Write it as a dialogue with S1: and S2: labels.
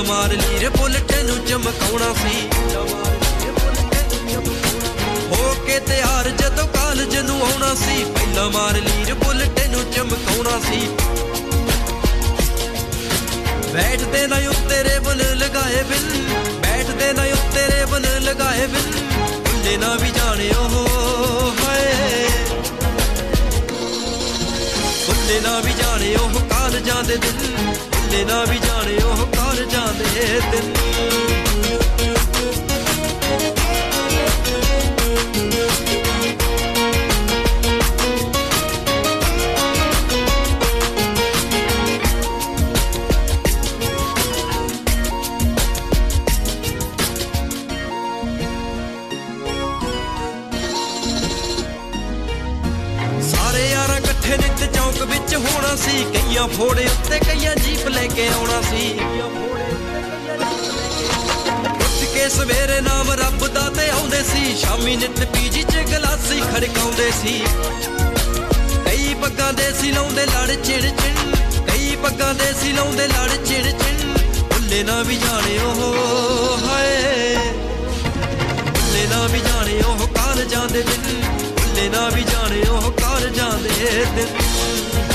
S1: ਮਾਰ ਲੀਰ ਬੁਲਟ ਨੂੰ ਚਮਕਾਉਣਾ ਸੀ ਹੋ ਕੇ ਤਿਆਰ ਜਦੋਂ ਕਾਲਜ ਨੂੰ ਆਉਣਾ ਸੀ ਪਹਿਲਾਂ ਮਾਰ ਲੀਰ ਬੁਲਟ ਨੂੰ ਚਮਕਾਉਣਾ ਸੀ ਬੈਠਦੇ ਨਾ ਉੱਤੇ ਰੇਬਨ ਲਗਾਏ ਬਿਨ ਬੈਠਦੇ ਨਾ ਉੱਤੇ ਰੇਬਨ ਲਗਾਏ ਬਿਨ ਭੁੱਲੇ ਨਾ ਵੀ ਜਾਣੇ ਉਹ ਹਾਏ ਭੁੱਲੇ ਨਾ ਵੀ ਜਾਣੇ ਉਹ ਕਾਲਜਾਂ ਦੇ ਦਿਨ ਭੁੱਲੇ ਨਾ ਵੀ ਜਾਣੇ ਉਹ ਕਾਲਜਾਂ ਦੇ ਦਿਨ ਨਿੱਤ ਚੌਂਕ ਵਿੱਚ ਹੋਣਾ ਸੀ ਕਈਆਂ ਫੋੜੇ ਉੱਤੇ ਕਈਆਂ ਜੀਪ ਲੈ ਕੇ ਆਉਣਾ ਸੀ ਉੱਠ ਕੇ ਸਵੇਰੇ ਨਾਮ ਰੱਬ ਦਾ ਤੇ ਆਉਂਦੇ ਸੀ ਸ਼ਾਮੀ ਨਿੱਤ ਪੀਜੀ ਚ ਗਲਾਸੀ ਖੜਕਾਉਂਦੇ ਸੀ ਕਈ ਪੱਗਾਂ ਦੇ ਸੀ ਲਾਉਂਦੇ ਲੜ ਚਿੜ ਚਿਣ ਕਈ ਪੱਗਾਂ ਦੇ ਸੀ ਲਾਉਂਦੇ ਲੜ ਚਿੜ ਚਿਣ ਭੁੱਲੇ ਨਾ ਵੀ ਜਾਣੇ ਉਹ ਹਾਏ ਭੁੱਲੇ ਨਾ ਵੀ ਜਾਣੇ ਉਹ ਕਾਲਜਾਂ ਦੇ ਦਿਨ ਭੁੱਲੇ ਨਾ ਵੀ ਜਾਣੇ ਉਹ ਕਾਲਜਾਂ ਦੇ ਦਿਨ